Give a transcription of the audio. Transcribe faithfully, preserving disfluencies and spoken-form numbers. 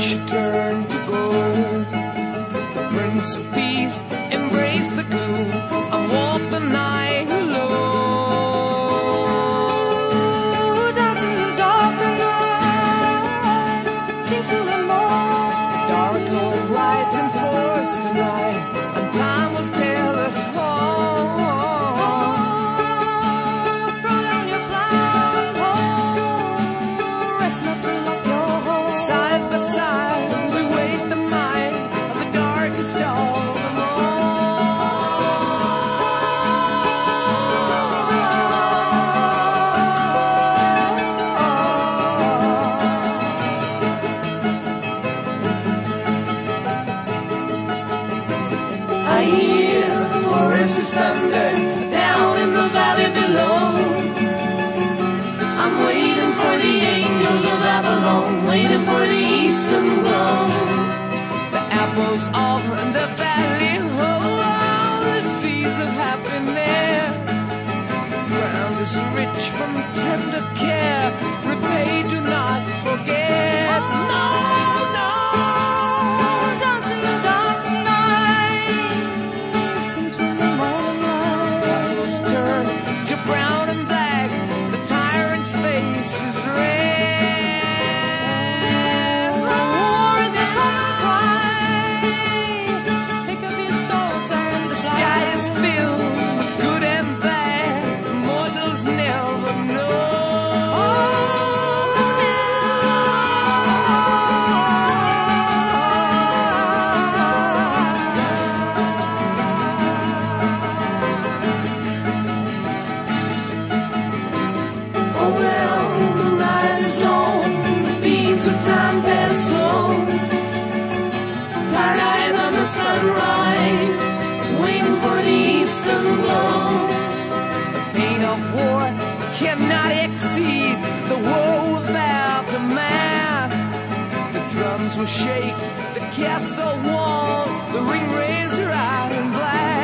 should turn to gold. The Prince of Peace embrace the gloom and walk the night alone. Dancing in the dark and light seem to learn more. Dark Lord rides in force tonight, and time will tell us all. Throw down your plow and hoe, rest not to lock your home. Side by side we wait the might of the darkest dawn of them all. I hear voices thunder down in the valley below. I'm waiting for the angels of Avalon, waiting for the eastern glow. The apples of the valley, oh, the seeds of happiness. Ground is rich from tender care, repay, do not forget. No, no, dancing in the dark night, listen to the morning light. Clouds turn to brown and black, the tyrant's face is red. War is the common cry, pick up your swords and the sky is filled with good and bad, mortals never know. Oh well, the night is long, the beats of time pass slow. Tired eyes on the sunrise, waiting for the eastern glow. The pain of war cannot exceed the woe of aftermath. The drums will shake, the castle wall, the ring raised right and black.